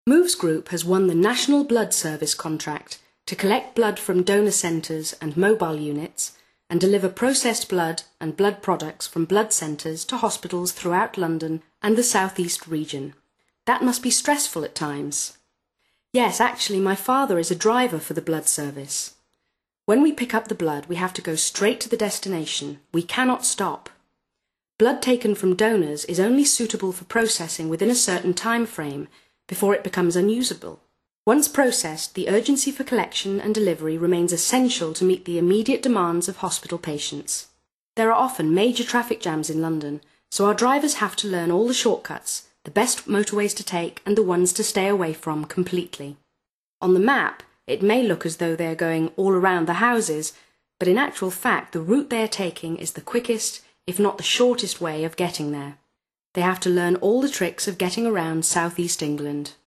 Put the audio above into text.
Moves Group has won the National Blood Service contract to collect blood from donor centres and mobile units and deliver processed blood and blood products from blood centres to hospitals throughout London and the South East region. That must be stressful at times. Yes, actually, my father is a driver for the blood service. When we pick up the blood, we have to go straight to the destination. We cannot stop. Blood taken from donors is only suitable for processing within a certain time frame before it becomes unusable. Once processed, the urgency for collection and delivery remains essential to meet the immediate demands of hospital patients. There are often major traffic jams in London, so our drivers have to learn all the shortcuts, the best motorways to take and the ones to stay away from completely. On the map, it may look as though they are going all around the houses, but in actual fact the route they are taking is the quickest, if not the shortest way of getting there. They have to learn all the tricks of getting around South East England.